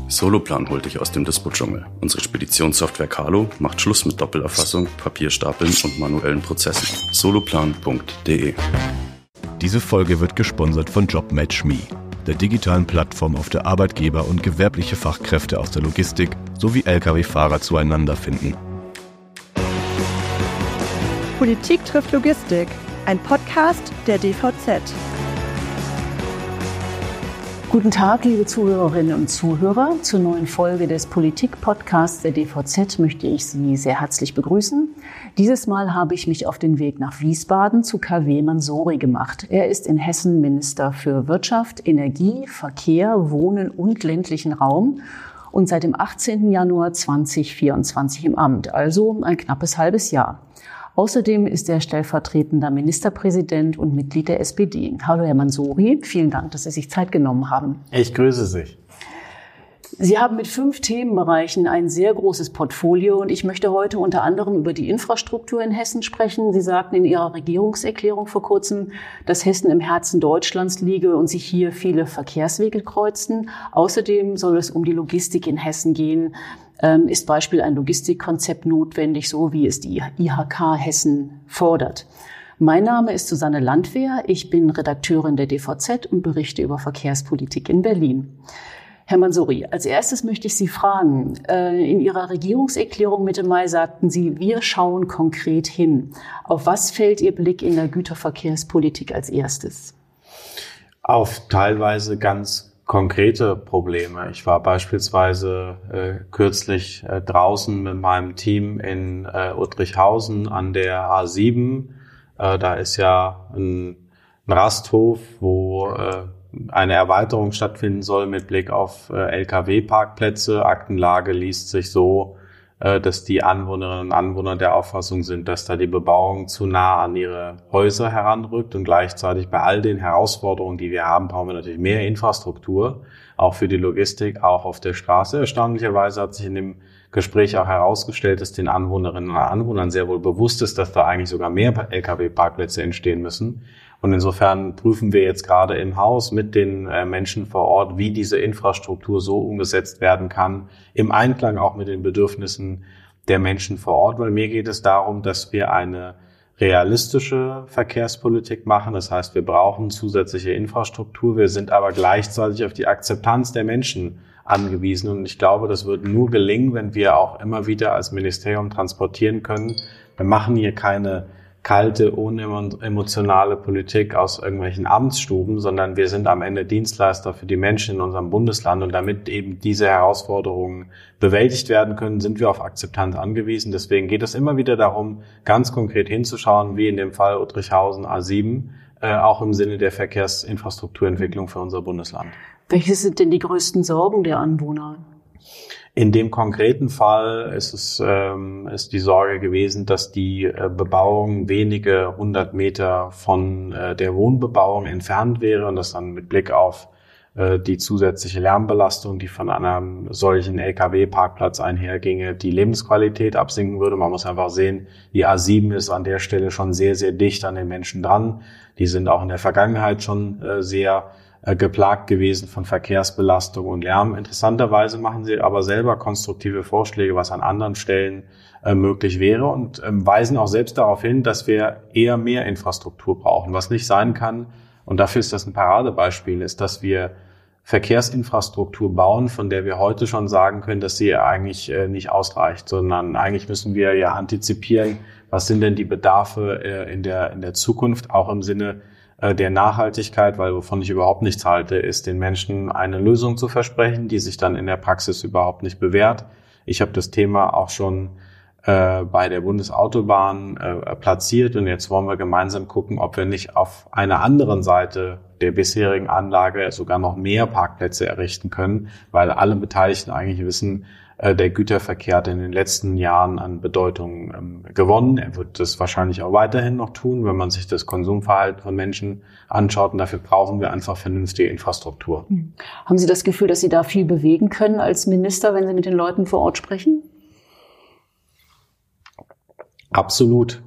Soloplan holt dich aus dem Dispo-Dschungel. Unsere Speditionssoftware Carlo macht Schluss mit Doppelerfassung, Papierstapeln und manuellen Prozessen. Soloplan.de. Diese Folge wird gesponsert von JobMatchMe, der digitalen Plattform, auf der Arbeitgeber und gewerbliche Fachkräfte aus der Logistik sowie Lkw-Fahrer zueinander finden. Politik trifft Logistik, ein Podcast der DVZ. Guten Tag, liebe Zuhörerinnen und Zuhörer. Zur neuen Folge des Politik-Podcasts der DVZ möchte ich Sie sehr herzlich begrüßen. Dieses Mal habe ich mich auf den Weg nach Wiesbaden zu Kaweh Mansouri gemacht. Er ist in Hessen Minister für Wirtschaft, Energie, Verkehr, Wohnen und ländlichen Raum und seit dem 18. Januar 2024 im Amt, also ein knappes halbes Jahr. Außerdem ist er stellvertretender Ministerpräsident und Mitglied der SPD. Hallo Herr Mansouri, vielen Dank, dass Sie sich Zeit genommen haben. Ich grüße Sie. Sie haben mit 5 Themenbereichen ein sehr großes Portfolio und ich möchte heute unter anderem über die Infrastruktur in Hessen sprechen. Sie sagten in Ihrer Regierungserklärung vor kurzem, dass Hessen im Herzen Deutschlands liege und sich hier viele Verkehrswege kreuzen. Außerdem soll es um die Logistik in Hessen gehen. Ist Beispiel ein Logistikkonzept notwendig, so wie es die IHK Hessen fordert. Mein Name ist Susanne Landwehr, ich bin Redakteurin der DVZ und berichte über Verkehrspolitik in Berlin. Herr Mansouri, als erstes möchte ich Sie fragen, in Ihrer Regierungserklärung Mitte Mai sagten Sie, wir schauen konkret hin. Auf was fällt Ihr Blick in der Güterverkehrspolitik als erstes? Auf teilweise ganz konkrete Probleme. Ich war beispielsweise kürzlich draußen mit meinem Team in Uttrichhausen an der A7. Da ist ja ein Rasthof, wo eine Erweiterung stattfinden soll mit Blick auf Lkw-Parkplätze. Aktenlage liest sich so, dass die Anwohnerinnen und Anwohner der Auffassung sind, dass da die Bebauung zu nah an ihre Häuser heranrückt und gleichzeitig bei all den Herausforderungen, die wir haben, brauchen wir natürlich mehr Infrastruktur, auch für die Logistik, auch auf der Straße. Erstaunlicherweise hat sich in dem Gespräch auch herausgestellt, dass den Anwohnerinnen und Anwohnern sehr wohl bewusst ist, dass da eigentlich sogar mehr Lkw-Parkplätze entstehen müssen. Und insofern prüfen wir jetzt gerade im Haus mit den Menschen vor Ort, wie diese Infrastruktur so umgesetzt werden kann, im Einklang auch mit den Bedürfnissen der Menschen vor Ort. Weil mir geht es darum, dass wir eine realistische Verkehrspolitik machen. Das heißt, wir brauchen zusätzliche Infrastruktur. Wir sind aber gleichzeitig auf die Akzeptanz der Menschen angewiesen. Und ich glaube, das wird nur gelingen, wenn wir auch immer wieder als Ministerium transportieren können. Wir machen hier keine kalte, unemotionale Politik aus irgendwelchen Amtsstuben, sondern wir sind am Ende Dienstleister für die Menschen in unserem Bundesland. Und damit eben diese Herausforderungen bewältigt werden können, sind wir auf Akzeptanz angewiesen. Deswegen geht es immer wieder darum, ganz konkret hinzuschauen, wie in dem Fall Uttrichhausen A7, auch im Sinne der Verkehrsinfrastrukturentwicklung für unser Bundesland. Welche sind denn die größten Sorgen der Anwohner? In dem konkreten Fall ist die Sorge gewesen, dass die Bebauung wenige 100 Meter von der Wohnbebauung entfernt wäre und dass dann mit Blick auf die zusätzliche Lärmbelastung, die von einem solchen Lkw-Parkplatz einherginge, die Lebensqualität absinken würde. Man muss einfach sehen, die A7 ist an der Stelle schon sehr, sehr dicht an den Menschen dran. Die sind auch in der Vergangenheit schon sehr geplagt gewesen von Verkehrsbelastung und Lärm. Interessanterweise machen sie aber selber konstruktive Vorschläge, was an anderen Stellen möglich wäre und weisen auch selbst darauf hin, dass wir eher mehr Infrastruktur brauchen. Was nicht sein kann, und dafür ist das ein Paradebeispiel, ist, dass wir Verkehrsinfrastruktur bauen, von der wir heute schon sagen können, dass sie eigentlich nicht ausreicht, sondern eigentlich müssen wir ja antizipieren, was sind denn die Bedarfe in der Zukunft, auch im Sinne der Nachhaltigkeit, weil wovon ich überhaupt nichts halte, ist den Menschen eine Lösung zu versprechen, die sich dann in der Praxis überhaupt nicht bewährt. Ich habe das Thema auch schon bei der Bundesautobahn platziert und jetzt wollen wir gemeinsam gucken, ob wir nicht auf einer anderen Seite der bisherigen Anlage sogar noch mehr Parkplätze errichten können, weil alle Beteiligten eigentlich wissen, der Güterverkehr hat in den letzten Jahren an Bedeutung gewonnen. Er wird das wahrscheinlich auch weiterhin noch tun, wenn man sich das Konsumverhalten von Menschen anschaut. Und dafür brauchen wir einfach vernünftige Infrastruktur. Haben Sie das Gefühl, dass Sie da viel bewegen können als Minister, wenn Sie mit den Leuten vor Ort sprechen? Absolut.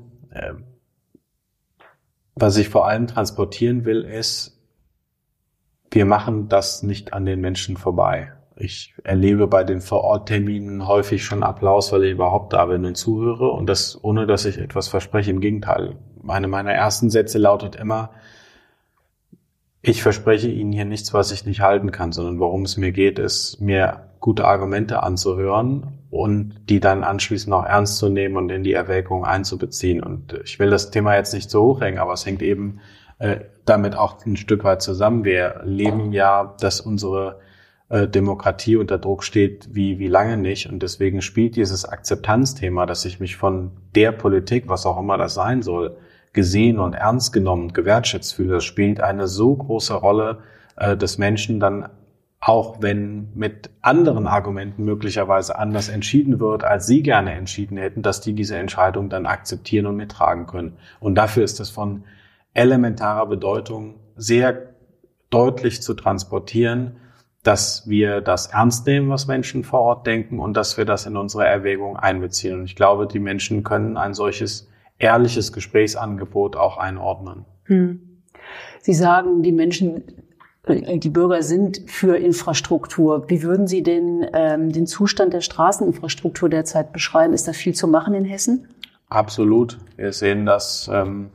Was ich vor allem transportieren will, ist, wir machen das nicht an den Menschen vorbei. Ich erlebe bei den Vor-Ort-Terminen häufig schon Applaus, weil ich überhaupt da bin und zuhöre. Und das, ohne dass ich etwas verspreche. Im Gegenteil. Eine meiner ersten Sätze lautet immer: Ich verspreche Ihnen hier nichts, was ich nicht halten kann, sondern worum es mir geht, ist, mir gute Argumente anzuhören und die dann anschließend auch ernst zu nehmen und in die Erwägung einzubeziehen. Und ich will das Thema jetzt nicht so hochhängen, aber es hängt eben damit auch ein Stück weit zusammen. Wir erleben ja, dass unsere Demokratie unter Druck steht wie lange nicht. Und deswegen spielt dieses Akzeptanzthema, dass ich mich von der Politik, was auch immer das sein soll, gesehen und ernst genommen und gewertschätzt fühle, das spielt eine so große Rolle, dass Menschen dann, auch wenn mit anderen Argumenten möglicherweise anders entschieden wird, als sie gerne entschieden hätten, dass die diese Entscheidung dann akzeptieren und mittragen können. Und dafür ist es von elementarer Bedeutung, sehr deutlich zu transportieren, dass wir das ernst nehmen, was Menschen vor Ort denken, und dass wir das in unsere Erwägung einbeziehen. Und ich glaube, die Menschen können ein solches ehrliches Gesprächsangebot auch einordnen. Sie sagen, die Bürger sind für Infrastruktur. Wie würden Sie denn den Zustand der Straßeninfrastruktur derzeit beschreiben? Ist da viel zu machen in Hessen? Absolut. Wir sehen das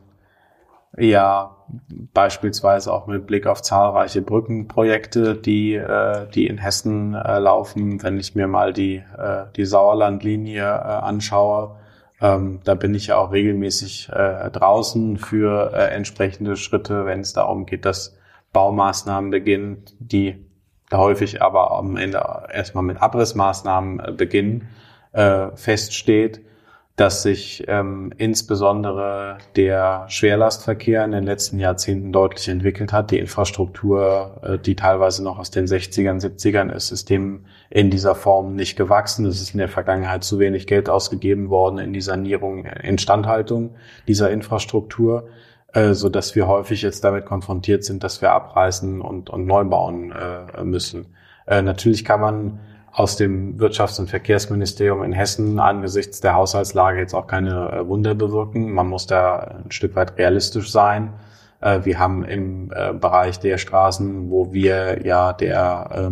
beispielsweise auch mit Blick auf zahlreiche Brückenprojekte, die in Hessen laufen. Wenn ich mir mal die Sauerlandlinie anschaue, da bin ich ja auch regelmäßig draußen für entsprechende Schritte, wenn es darum geht, dass Baumaßnahmen beginnen, die da häufig aber am Ende erstmal mit Abrissmaßnahmen beginnen, feststeht, dass sich insbesondere der Schwerlastverkehr in den letzten Jahrzehnten deutlich entwickelt hat. Die Infrastruktur, die teilweise noch aus den 60ern, 70ern ist, ist dem in dieser Form nicht gewachsen. Es ist in der Vergangenheit zu wenig Geld ausgegeben worden in die Sanierung, Instandhaltung dieser Infrastruktur, so dass wir häufig jetzt damit konfrontiert sind, dass wir abreißen und neu bauen müssen. Natürlich kann man aus dem Wirtschafts- und Verkehrsministerium in Hessen angesichts der Haushaltslage jetzt auch keine Wunder bewirken. Man muss da ein Stück weit realistisch sein. Wir haben im Bereich der Straßen, wo wir ja der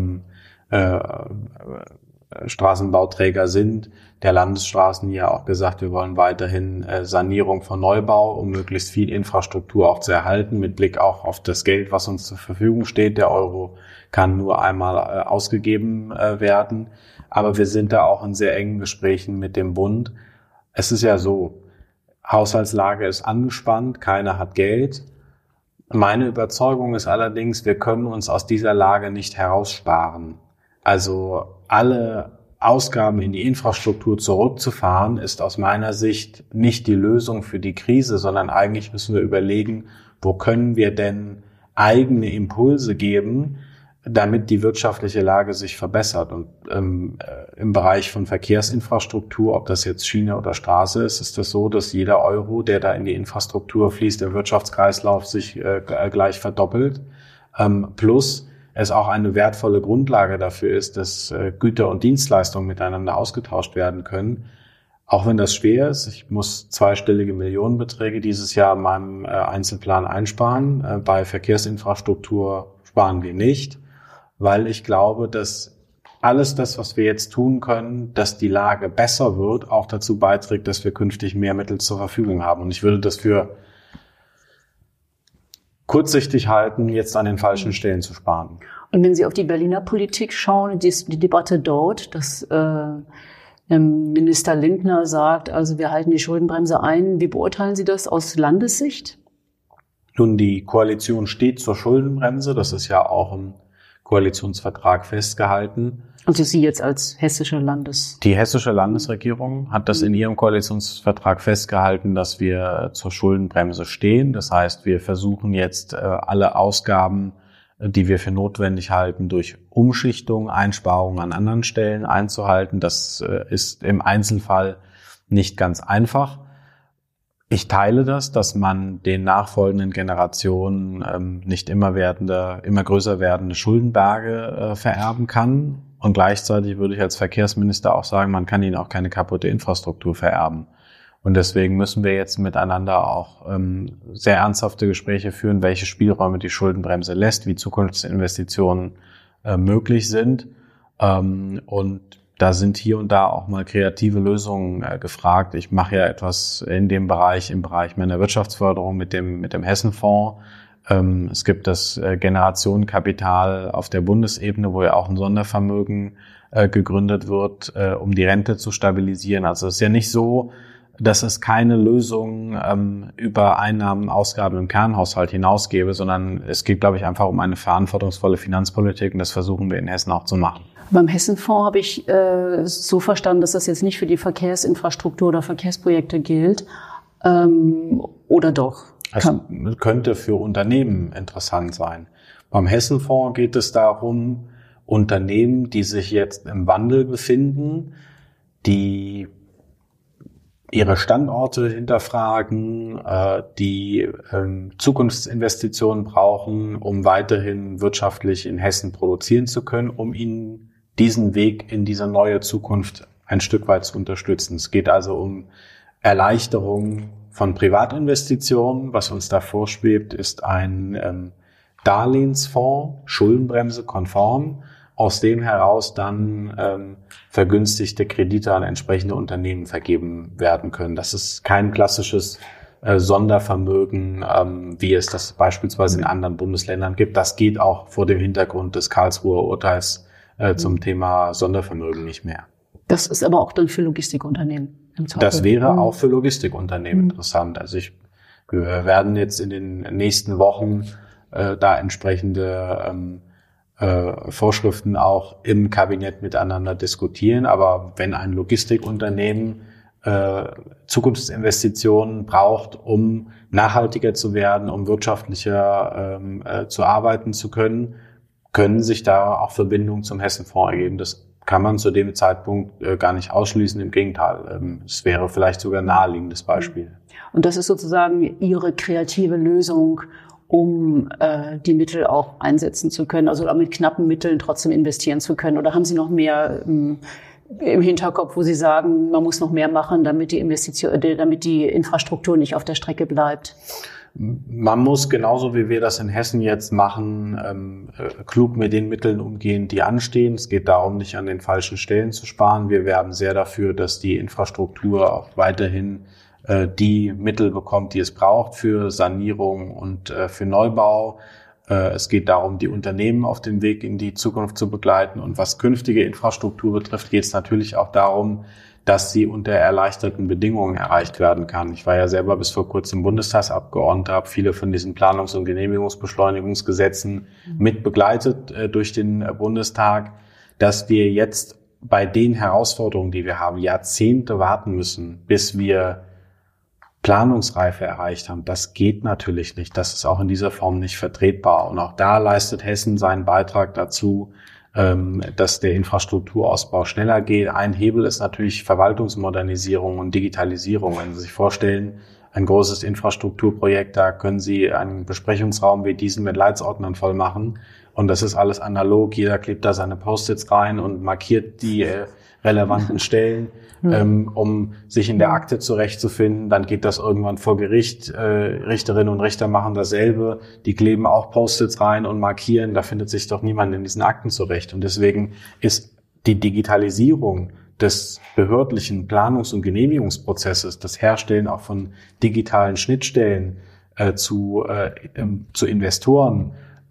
Straßenbauträger sind, der Landesstraßen, ja auch gesagt, wir wollen weiterhin Sanierung von Neubau, um möglichst viel Infrastruktur auch zu erhalten, mit Blick auch auf das Geld, was uns zur Verfügung steht. Der Euro kann nur einmal ausgegeben werden. Aber wir sind da auch in sehr engen Gesprächen mit dem Bund. Es ist ja so, Haushaltslage ist angespannt, keiner hat Geld. Meine Überzeugung ist allerdings, wir können uns aus dieser Lage nicht heraussparen. Also alle Ausgaben in die Infrastruktur zurückzufahren, ist aus meiner Sicht nicht die Lösung für die Krise, sondern eigentlich müssen wir überlegen, wo können wir denn eigene Impulse geben, damit die wirtschaftliche Lage sich verbessert. Und im Bereich von Verkehrsinfrastruktur, ob das jetzt Schiene oder Straße ist, ist das so, dass jeder Euro, der da in die Infrastruktur fließt, der Wirtschaftskreislauf sich gleich verdoppelt. Plus es auch eine wertvolle Grundlage dafür ist, dass Güter und Dienstleistungen miteinander ausgetauscht werden können. Auch wenn das schwer ist, ich muss zweistellige Millionenbeträge dieses Jahr in meinem Einzelplan einsparen. Bei Verkehrsinfrastruktur sparen wir nicht, weil ich glaube, dass alles das, was wir jetzt tun können, dass die Lage besser wird, auch dazu beiträgt, dass wir künftig mehr Mittel zur Verfügung haben. Und ich würde das für kurzsichtig halten, jetzt an den falschen Stellen zu sparen. Und wenn Sie auf die Berliner Politik schauen, die Debatte dort, dass Minister Lindner sagt, also wir halten die Schuldenbremse ein. Wie beurteilen Sie das aus Landessicht? Nun, die Koalition steht zur Schuldenbremse. Das ist ja auch im Koalitionsvertrag festgehalten. Also Sie jetzt als Die hessische Landesregierung hat das in ihrem Koalitionsvertrag festgehalten, dass wir zur Schuldenbremse stehen. Das heißt, wir versuchen jetzt alle Ausgaben, die wir für notwendig halten, durch Umschichtung, Einsparungen an anderen Stellen einzuhalten. Das ist im Einzelfall nicht ganz einfach. Ich teile das, dass man den nachfolgenden Generationen nicht immer größer werdende Schuldenberge vererben kann. Und gleichzeitig würde ich als Verkehrsminister auch sagen, man kann ihnen auch keine kaputte Infrastruktur vererben. Und deswegen müssen wir jetzt miteinander auch sehr ernsthafte Gespräche führen, welche Spielräume die Schuldenbremse lässt, wie Zukunftsinvestitionen möglich sind. Und da sind hier und da auch mal kreative Lösungen gefragt. Ich mache ja etwas in dem Bereich, im Bereich meiner Wirtschaftsförderung mit dem Hessenfonds. Es gibt das Generationenkapital auf der Bundesebene, wo ja auch ein Sondervermögen gegründet wird, um die Rente zu stabilisieren. Also es ist ja nicht so, dass es keine Lösung über Einnahmen, Ausgaben im Kernhaushalt hinaus gäbe, sondern es geht, glaube ich, einfach um eine verantwortungsvolle Finanzpolitik und das versuchen wir in Hessen auch zu machen. Beim Hessenfonds habe ich so verstanden, dass das jetzt nicht für die Verkehrsinfrastruktur oder Verkehrsprojekte gilt, oder doch? Es könnte für Unternehmen interessant sein. Beim Hessenfonds geht es darum, Unternehmen, die sich jetzt im Wandel befinden, die ihre Standorte hinterfragen, die Zukunftsinvestitionen brauchen, um weiterhin wirtschaftlich in Hessen produzieren zu können, um ihnen diesen Weg in diese neue Zukunft ein Stück weit zu unterstützen. Es geht also um Erleichterung von Privatinvestitionen. Was uns da vorschwebt, ist ein Darlehensfonds, Schuldenbremse konform, aus dem heraus dann vergünstigte Kredite an entsprechende Unternehmen vergeben werden können. Das ist kein klassisches Sondervermögen, wie es das beispielsweise in anderen Bundesländern gibt. Das geht auch vor dem Hintergrund des Karlsruher Urteils zum Thema Sondervermögen nicht mehr. Das ist aber auch dann für Logistikunternehmen im Zweifel. Das wäre auch für Logistikunternehmen interessant. Also wir werden jetzt in den nächsten Wochen da entsprechende Vorschriften auch im Kabinett miteinander diskutieren. Aber wenn ein Logistikunternehmen Zukunftsinvestitionen braucht, um nachhaltiger zu werden, um wirtschaftlicher zu arbeiten zu können, können sich da auch Verbindungen zum Hessenfonds ergeben. Das kann man zu dem Zeitpunkt gar nicht ausschließen. Im Gegenteil, es wäre vielleicht sogar ein naheliegendes Beispiel. Und das ist sozusagen Ihre kreative Lösung, um die Mittel auch einsetzen zu können, also mit knappen Mitteln trotzdem investieren zu können? Oder haben Sie noch mehr im Hinterkopf, wo Sie sagen, man muss noch mehr machen, damit die Infrastruktur nicht auf der Strecke bleibt? Man muss, genauso wie wir das in Hessen jetzt machen, klug mit den Mitteln umgehen, die anstehen. Es geht darum, nicht an den falschen Stellen zu sparen. Wir werben sehr dafür, dass die Infrastruktur auch weiterhin die Mittel bekommt, die es braucht für Sanierung und für Neubau. Es geht darum, die Unternehmen auf dem Weg in die Zukunft zu begleiten. Und was künftige Infrastruktur betrifft, geht es natürlich auch darum, dass sie unter erleichterten Bedingungen erreicht werden kann. Ich war ja selber bis vor kurzem Bundestagsabgeordneter, habe viele von diesen Planungs- und Genehmigungsbeschleunigungsgesetzen mit begleitet durch den Bundestag, dass wir jetzt bei den Herausforderungen, die wir haben, Jahrzehnte warten müssen, bis wir Planungsreife erreicht haben. Das geht natürlich nicht. Das ist auch in dieser Form nicht vertretbar. Und auch da leistet Hessen seinen Beitrag dazu, dass der Infrastrukturausbau schneller geht. Ein Hebel ist natürlich Verwaltungsmodernisierung und Digitalisierung. Wenn Sie sich vorstellen, ein großes Infrastrukturprojekt, da können Sie einen Besprechungsraum wie diesen mit Leitsordnern voll machen. Und das ist alles analog. Jeder klebt da seine Post-its rein und markiert die relevanten Stellen, um sich in der Akte zurechtzufinden. Dann geht das irgendwann vor Gericht. Richterinnen und Richter machen dasselbe. Die kleben auch Post-its rein und markieren. Da findet sich doch niemand in diesen Akten zurecht. Und deswegen ist die Digitalisierung des behördlichen Planungs- und Genehmigungsprozesses, das Herstellen auch von digitalen Schnittstellen zu Investoren,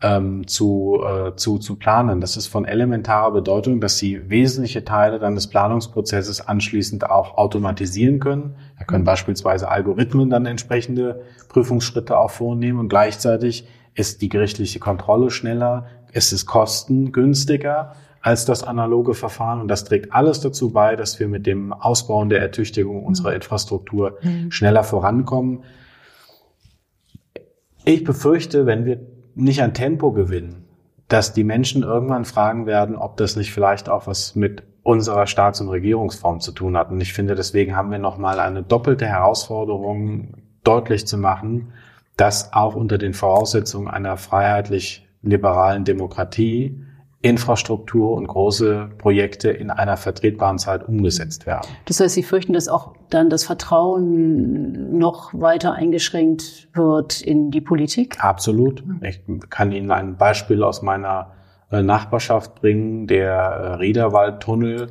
zu planen. Das ist von elementarer Bedeutung, dass Sie wesentliche Teile dann des Planungsprozesses anschließend auch automatisieren können. Da können beispielsweise Algorithmen dann entsprechende Prüfungsschritte auch vornehmen und gleichzeitig ist die gerichtliche Kontrolle schneller, es ist kostengünstiger als das analoge Verfahren und das trägt alles dazu bei, dass wir mit dem Ausbau und der Ertüchtigung unserer Infrastruktur schneller vorankommen. Ich befürchte, wenn wir nicht an Tempo gewinnen, dass die Menschen irgendwann fragen werden, ob das nicht vielleicht auch was mit unserer Staats- und Regierungsform zu tun hat. Und ich finde, deswegen haben wir nochmal eine doppelte Herausforderung deutlich zu machen, dass auch unter den Voraussetzungen einer freiheitlich-liberalen Demokratie Infrastruktur und große Projekte in einer vertretbaren Zeit umgesetzt werden. Das heißt, Sie fürchten, dass auch dann das Vertrauen noch weiter eingeschränkt wird in die Politik? Absolut. Ich kann Ihnen ein Beispiel aus meiner Nachbarschaft bringen, der Riederwaldtunnel,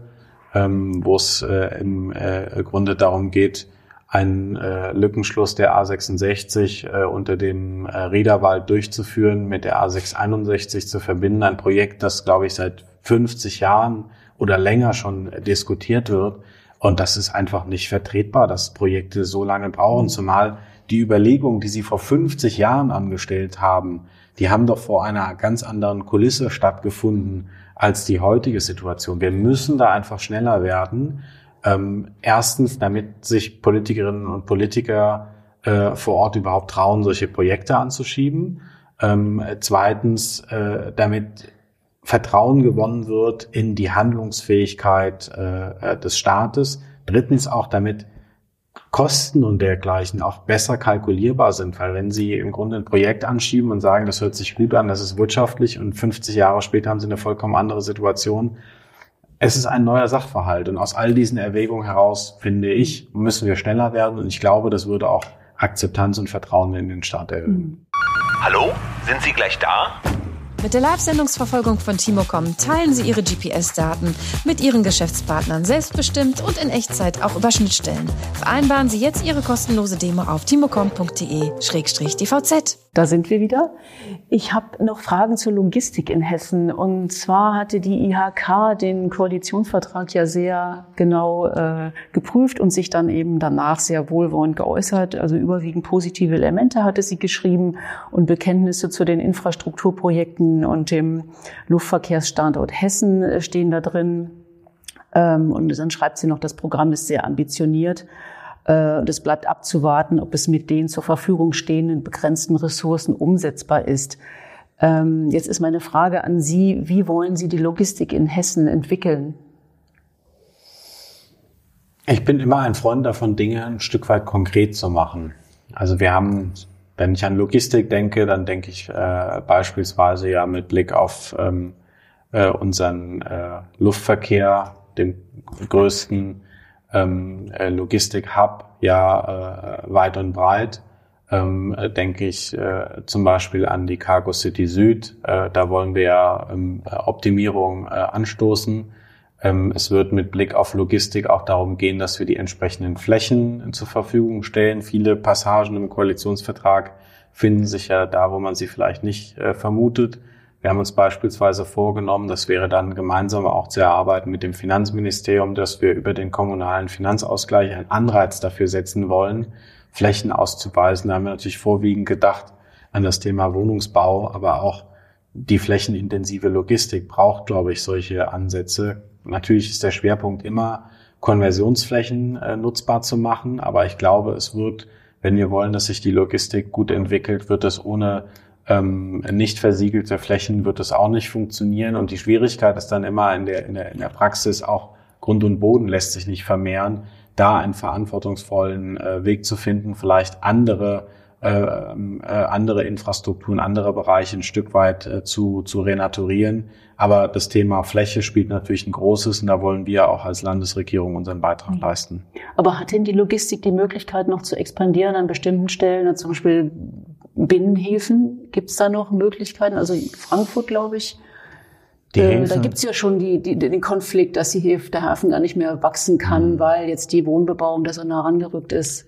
wo es im Grunde darum geht, einen Lückenschluss der A66 unter dem Riederwald durchzuführen, mit der A661 zu verbinden. Ein Projekt, das, glaube ich, seit 50 Jahren oder länger schon diskutiert wird. Und das ist einfach nicht vertretbar, dass Projekte so lange brauchen. Zumal die Überlegungen, die Sie vor 50 Jahren angestellt haben, die haben doch vor einer ganz anderen Kulisse stattgefunden als die heutige Situation. Wir müssen da einfach schneller werden. Erstens, damit sich Politikerinnen und Politiker vor Ort überhaupt trauen, solche Projekte anzuschieben. Zweitens, damit Vertrauen gewonnen wird in die Handlungsfähigkeit des Staates. Drittens auch, damit Kosten und dergleichen auch besser kalkulierbar sind, weil wenn Sie im Grunde ein Projekt anschieben und sagen, das hört sich gut an, das ist wirtschaftlich und 50 Jahre später haben Sie eine vollkommen andere Situation. Es ist ein neuer Sachverhalt und aus all diesen Erwägungen heraus, finde ich, müssen wir schneller werden und ich glaube, das würde auch Akzeptanz und Vertrauen in den Staat erhöhen. Hallo, sind Sie gleich da? Mit der Live-Sendungsverfolgung von Timocom teilen Sie Ihre GPS-Daten mit Ihren Geschäftspartnern selbstbestimmt und in Echtzeit auch über Schnittstellen. Vereinbaren Sie jetzt Ihre kostenlose Demo auf timocom.de/dvz. Da sind wir wieder. Ich habe noch Fragen zur Logistik in Hessen. Und zwar hatte die IHK den Koalitionsvertrag ja sehr genau geprüft und sich dann eben danach sehr wohlwollend geäußert. Also überwiegend positive Elemente hatte sie geschrieben und Bekenntnisse zu den Infrastrukturprojekten und dem Luftverkehrsstandort Hessen stehen da drin. Und dann schreibt sie noch, das Programm ist sehr ambitioniert. Und es bleibt abzuwarten, ob es mit den zur Verfügung stehenden begrenzten Ressourcen umsetzbar ist. Jetzt ist meine Frage an Sie, wie wollen Sie die Logistik in Hessen entwickeln? Ich bin immer ein Freund davon, Dinge ein Stück weit konkret zu machen. Also wir haben, wenn ich an Logistik denke, dann denke ich beispielsweise ja mit Blick auf unseren Luftverkehr, den größten Logistik-Hub, weit und breit, denke ich zum Beispiel an die Cargo City Süd. Da wollen wir ja Optimierung anstoßen. Es wird mit Blick auf Logistik auch darum gehen, dass wir die entsprechenden Flächen zur Verfügung stellen. Viele Passagen im Koalitionsvertrag finden sich ja da, wo man sie vielleicht nicht vermutet. Wir haben uns beispielsweise vorgenommen, das wäre dann gemeinsam auch zu erarbeiten mit dem Finanzministerium, dass wir über den kommunalen Finanzausgleich einen Anreiz dafür setzen wollen, Flächen auszuweisen. Da haben wir natürlich vorwiegend gedacht an das Thema Wohnungsbau, aber auch die flächenintensive Logistik braucht, glaube ich, solche Ansätze. Natürlich ist der Schwerpunkt immer, Konversionsflächen nutzbar zu machen, aber ich glaube, es wird, wenn wir wollen, dass sich die Logistik gut entwickelt, wird es ohne nicht versiegelte Flächen wird es auch nicht funktionieren. Und die Schwierigkeit ist dann immer in der Praxis auch Grund und Boden lässt sich nicht vermehren, da einen verantwortungsvollen Weg zu finden, vielleicht andere Infrastrukturen, andere Bereiche ein Stück weit zu renaturieren. Aber das Thema Fläche spielt natürlich ein großes und da wollen wir auch als Landesregierung unseren Beitrag leisten. Aber hat denn die Logistik die Möglichkeit noch zu expandieren an bestimmten Stellen, zum Beispiel Binnenhäfen? Gibt es da noch Möglichkeiten? Also Frankfurt, glaube ich, da gibt es ja schon den Konflikt, dass der Hafen gar nicht mehr wachsen kann, weil jetzt die Wohnbebauung da so nah rangerückt ist.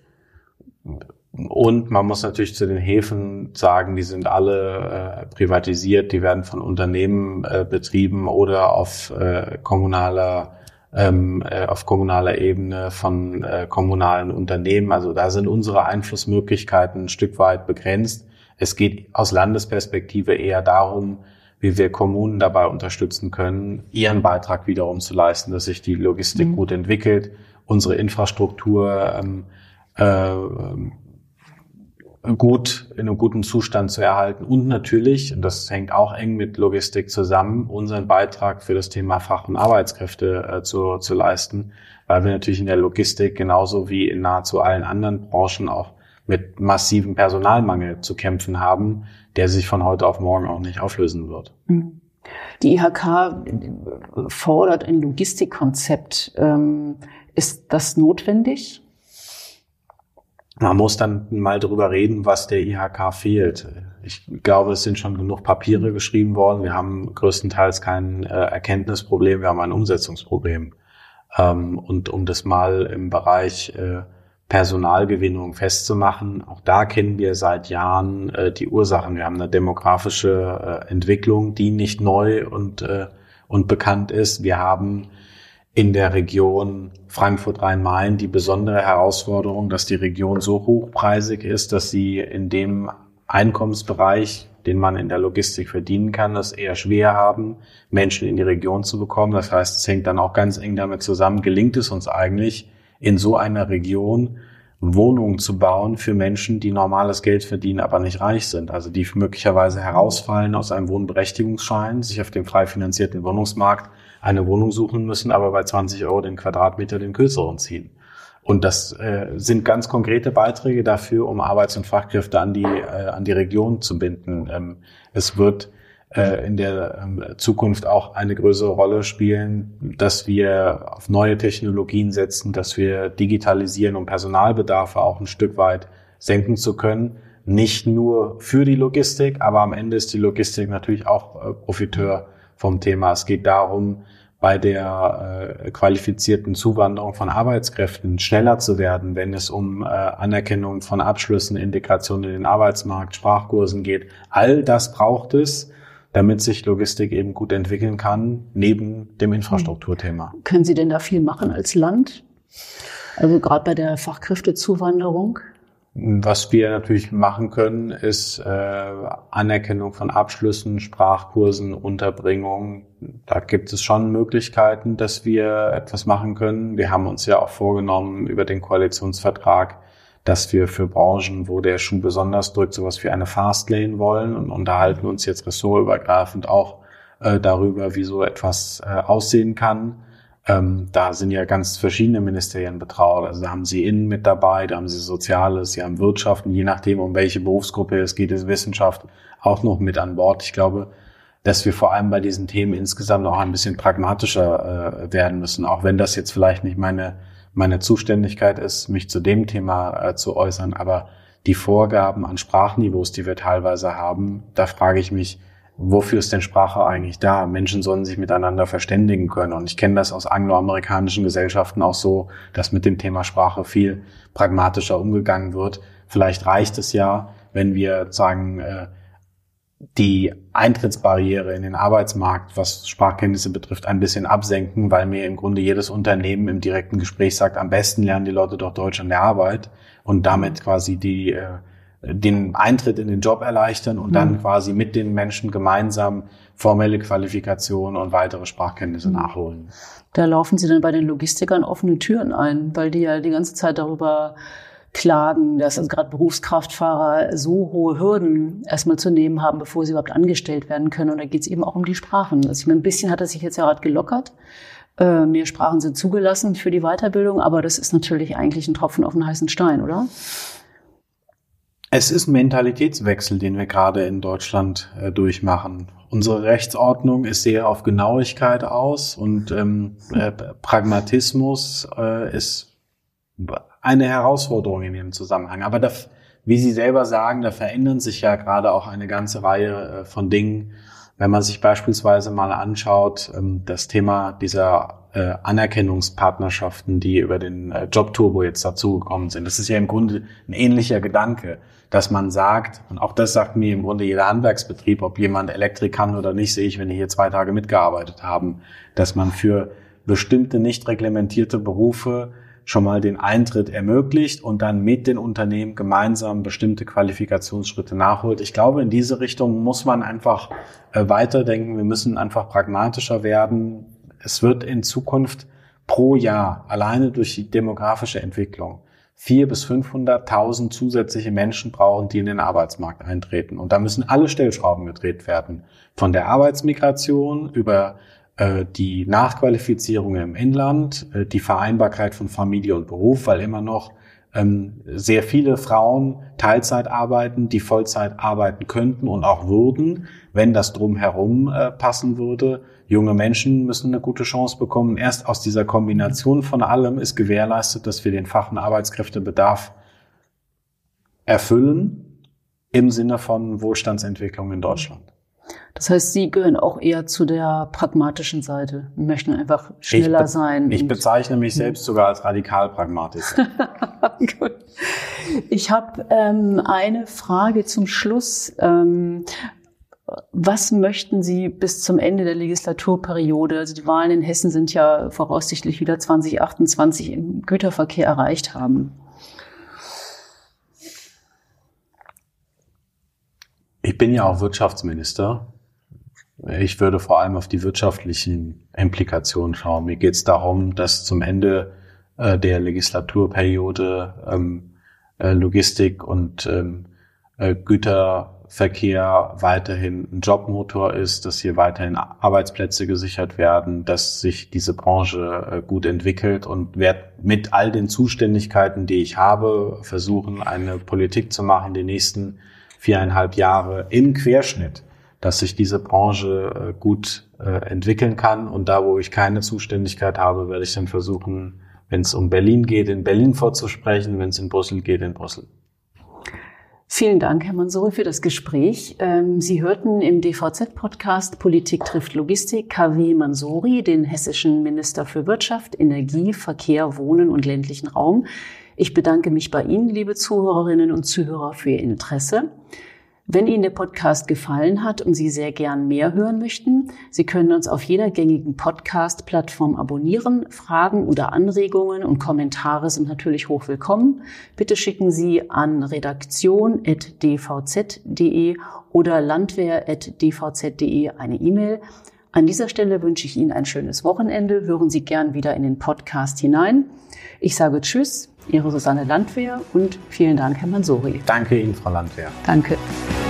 Und man muss natürlich zu den Häfen sagen, die sind alle privatisiert, die werden von Unternehmen betrieben oder auf kommunaler Ebene von kommunalen Unternehmen. Also da sind unsere Einflussmöglichkeiten ein Stück weit begrenzt. Es geht aus Landesperspektive eher darum, wie wir Kommunen dabei unterstützen können, ihren Beitrag wiederum zu leisten, dass sich die Logistik gut entwickelt, unsere Infrastruktur gut in einem guten Zustand zu erhalten und natürlich, und das hängt auch eng mit Logistik zusammen, unseren Beitrag für das Thema Fach- und Arbeitskräfte zu leisten, weil wir natürlich in der Logistik genauso wie in nahezu allen anderen Branchen auch mit massivem Personalmangel zu kämpfen haben, der sich von heute auf morgen auch nicht auflösen wird. Die IHK fordert ein Logistikkonzept. Ist das notwendig? Man muss dann mal drüber reden, was der IHK fehlt. Ich glaube, es sind schon genug Papiere geschrieben worden. Wir haben größtenteils kein Erkenntnisproblem, wir haben ein Umsetzungsproblem. Und um das mal im Bereich Personalgewinnung festzumachen, auch da kennen wir seit Jahren die Ursachen. Wir haben eine demografische Entwicklung, die nicht neu und bekannt ist. Wir haben in der Region Frankfurt-Rhein-Main die besondere Herausforderung, dass die Region so hochpreisig ist, dass sie in dem Einkommensbereich, den man in der Logistik verdienen kann, es eher schwer haben, Menschen in die Region zu bekommen. Das heißt, es hängt dann auch ganz eng damit zusammen, gelingt es uns eigentlich, in so einer Region Wohnungen zu bauen für Menschen, die normales Geld verdienen, aber nicht reich sind. Also die möglicherweise herausfallen aus einem Wohnberechtigungsschein, sich auf dem frei finanzierten Wohnungsmarkt eine Wohnung suchen müssen, aber bei 20 € den Quadratmeter den kürzeren ziehen. Und das sind ganz konkrete Beiträge dafür, um Arbeits- und Fachkräfte an die Region zu binden. Es wird in der Zukunft auch eine größere Rolle spielen, dass wir auf neue Technologien setzen, dass wir digitalisieren, um Personalbedarfe auch ein Stück weit senken zu können. Nicht nur für die Logistik, aber am Ende ist die Logistik natürlich auch Profiteur vom Thema. Es geht darum, bei der qualifizierten Zuwanderung von Arbeitskräften schneller zu werden, wenn es um Anerkennung von Abschlüssen, Integration in den Arbeitsmarkt, Sprachkursen geht. All das braucht es, damit sich Logistik eben gut entwickeln kann, neben dem Infrastrukturthema. Können Sie denn da viel machen als Land? Also gerade bei der Fachkräftezuwanderung? Was wir natürlich machen können, ist Anerkennung von Abschlüssen, Sprachkursen, Unterbringung. Da gibt es schon Möglichkeiten, dass wir etwas machen können. Wir haben uns ja auch vorgenommen über den Koalitionsvertrag, dass wir für Branchen, wo der Schuh besonders drückt, sowas wie eine Fastlane wollen, und unterhalten uns jetzt ressortübergreifend auch darüber, wie so etwas aussehen kann. Da sind ja ganz verschiedene Ministerien betraut. Also da haben Sie Innen mit dabei, da haben Sie Soziales, Sie haben Wirtschaft, und je nachdem, um welche Berufsgruppe es geht, ist Wissenschaft auch noch mit an Bord. Ich glaube, dass wir vor allem bei diesen Themen insgesamt auch ein bisschen pragmatischer werden müssen, auch wenn das jetzt vielleicht nicht meine Zuständigkeit ist, mich zu dem Thema zu äußern. Aber die Vorgaben an Sprachniveaus, die wir teilweise haben, da frage ich mich, wofür ist denn Sprache eigentlich da? Menschen sollen sich miteinander verständigen können. Und ich kenne das aus angloamerikanischen Gesellschaften auch so, dass mit dem Thema Sprache viel pragmatischer umgegangen wird. Vielleicht reicht es ja, wenn wir sagen, die Eintrittsbarriere in den Arbeitsmarkt, was Sprachkenntnisse betrifft, ein bisschen absenken, weil mir im Grunde jedes Unternehmen im direkten Gespräch sagt, am besten lernen die Leute doch Deutsch an der Arbeit, und damit quasi den Eintritt in den Job erleichtern und dann quasi mit den Menschen gemeinsam formelle Qualifikation und weitere Sprachkenntnisse nachholen. Da laufen Sie dann bei den Logistikern offene Türen ein, weil die ja die ganze Zeit darüber klagen, dass also gerade Berufskraftfahrer so hohe Hürden erstmal zu nehmen haben, bevor sie überhaupt angestellt werden können. Und da geht es eben auch um die Sprachen. Also ich meine, ein bisschen hat es sich jetzt ja gerade gelockert. Mehr Sprachen sind zugelassen für die Weiterbildung, aber das ist natürlich eigentlich ein Tropfen auf den heißen Stein, oder? Es ist ein Mentalitätswechsel, den wir gerade in Deutschland durchmachen. Unsere Rechtsordnung ist sehr auf Genauigkeit aus, und Pragmatismus ist eine Herausforderung in dem Zusammenhang. Aber wie Sie selber sagen, da verändern sich ja gerade auch eine ganze Reihe von Dingen. Wenn man sich beispielsweise mal anschaut, das Thema dieser Anerkennungspartnerschaften, die über den Jobturbo jetzt dazugekommen sind. Das ist ja im Grunde ein ähnlicher Gedanke, dass man sagt, und auch das sagt mir im Grunde jeder Handwerksbetrieb, ob jemand Elektrik kann oder nicht, sehe ich, wenn die hier 2 Tage mitgearbeitet haben, dass man für bestimmte nicht reglementierte Berufe schon mal den Eintritt ermöglicht und dann mit den Unternehmen gemeinsam bestimmte Qualifikationsschritte nachholt. Ich glaube, in diese Richtung muss man einfach weiterdenken. Wir müssen einfach pragmatischer werden. Es wird in Zukunft pro Jahr alleine durch die demografische Entwicklung 400.000 bis 500.000 zusätzliche Menschen brauchen, die in den Arbeitsmarkt eintreten. Und da müssen alle Stellschrauben gedreht werden. Von der Arbeitsmigration über die Nachqualifizierung im Inland, die Vereinbarkeit von Familie und Beruf, weil immer noch sehr viele Frauen Teilzeit arbeiten, die Vollzeit arbeiten könnten und auch würden, wenn das drumherum passen würde. Junge Menschen müssen eine gute Chance bekommen. Erst aus dieser Kombination von allem ist gewährleistet, dass wir den Fach- und Arbeitskräftebedarf erfüllen im Sinne von Wohlstandsentwicklung in Deutschland. Das heißt, Sie gehören auch eher zu der pragmatischen Seite, möchten einfach schneller sein. Ich bezeichne mich selbst sogar als Radikalpragmatiker. Gut. Ich habe eine Frage zum Schluss. Was möchten Sie bis zum Ende der Legislaturperiode, also die Wahlen in Hessen sind ja voraussichtlich wieder 2028, im Güterverkehr erreicht haben? Ich bin ja auch Wirtschaftsminister. Ich würde vor allem auf die wirtschaftlichen Implikationen schauen. Mir geht es darum, dass zum Ende der Legislaturperiode Logistik und Güterverkehr weiterhin ein Jobmotor ist, dass hier weiterhin Arbeitsplätze gesichert werden, dass sich diese Branche gut entwickelt und werde mit all den Zuständigkeiten, die ich habe, versuchen, eine Politik zu machen, die nächsten 4,5 Jahre im Querschnitt, dass sich diese Branche gut entwickeln kann. Und da, wo ich keine Zuständigkeit habe, werde ich dann versuchen, wenn es um Berlin geht, in Berlin vorzusprechen, wenn es in Brüssel geht, in Brüssel. Vielen Dank, Herr Mansouri, für das Gespräch. Sie hörten im DVZ-Podcast Politik trifft Logistik KW Mansouri, den hessischen Minister für Wirtschaft, Energie, Verkehr, Wohnen und ländlichen Raum. Ich bedanke mich bei Ihnen, liebe Zuhörerinnen und Zuhörer, für Ihr Interesse. Wenn Ihnen der Podcast gefallen hat und Sie sehr gern mehr hören möchten, Sie können uns auf jeder gängigen Podcast-Plattform abonnieren. Fragen oder Anregungen und Kommentare sind natürlich hochwillkommen. Bitte schicken Sie an redaktion@dvz.de oder landwehr@dvz.de eine E-Mail. An dieser Stelle wünsche ich Ihnen ein schönes Wochenende. Hören Sie gern wieder in den Podcast hinein. Ich sage Tschüss, Ihre Susanne Landwehr und vielen Dank, Herr Mansouri. Danke Ihnen, Frau Landwehr. Danke.